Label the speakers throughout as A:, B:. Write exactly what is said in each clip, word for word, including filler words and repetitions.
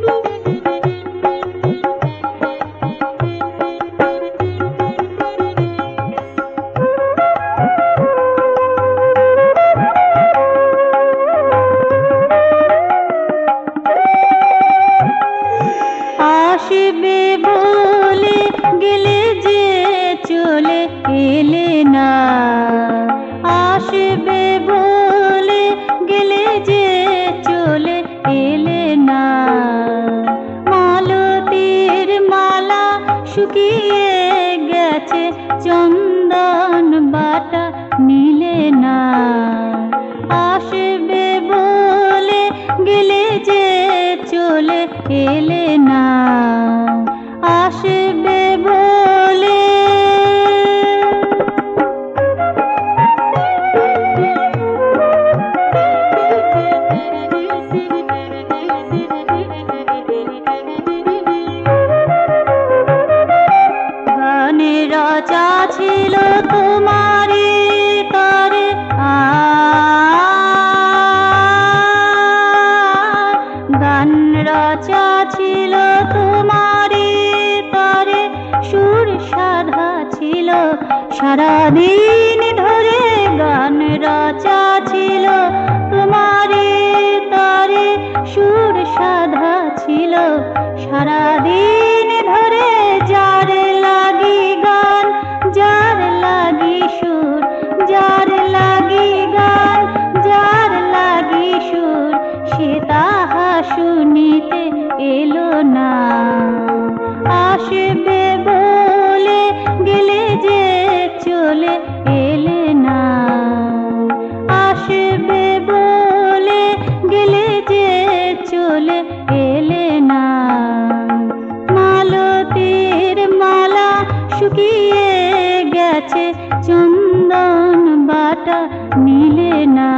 A: আসবে বলে গেলে যে চলে এলে না, আসবে বলে গেলে যে চলে এলে না। মালতীর মালা শুকিয়ে গেছে, চন্দন বাটা নিলে না। আসবে বলে গেলে যে চলে এলে না, আসবে বলে। গানের রাজা ছিল তোমারি তরে, গান রাজা ছিল তোমারি তরে, সুর সাধা ছিল সারাদিন ধরে। গান রাজা ছিল তোমারি তরে, সুর সাধা ছিল সারাদিন ধরে। যার লাগি গান, যার লাগি সুর, যার লাগি গান, যার লাগি সুর, সে তাহা শুনিতে এলো না। আসবে বলে গেলে যে চলে এলে না, আসবে বলে গেলে যে চলে এলে না। মালতীর মালা শুকিয়ে গেছে, চন্দন বাটা নিলে না।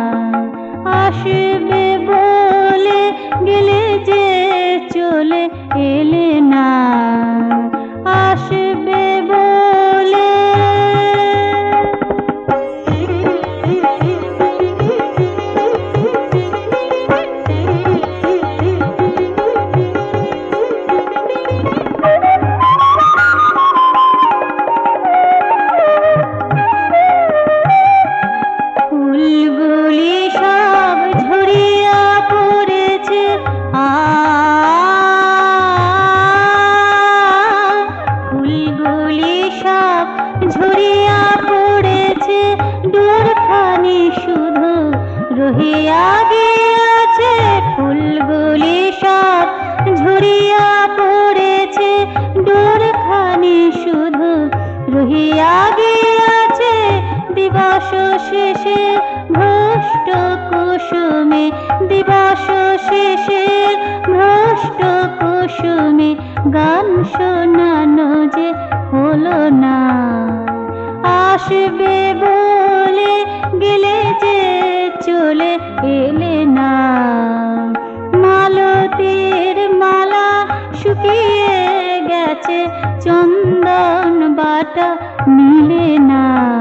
A: আসবে বলে গেলে যে চলে এলে না, আসবে বলে। ফুলগুলি সব ঝরিয়া পড়েছে, আ ফুলগুলি সব ঝরিয়া পড়েছে, ডোরখানি শুধু রহিয়া গিয়াছে। ফুলগুলি সব ঝরিয়া পড়েছে, ডোরখানি শুধু রহিয়া গিয়াছে। দিবস শেষে ভ্রষ্ট কুসুমে, দিবস শেষে ভ্রষ্ট কুসুমে, গান শোনানো যে হলো না। আসবে বলে গেলে যে চলে এলে না। মালতীর মালা শুকিয়ে গেছে, চন্দন বাটা নিলে না।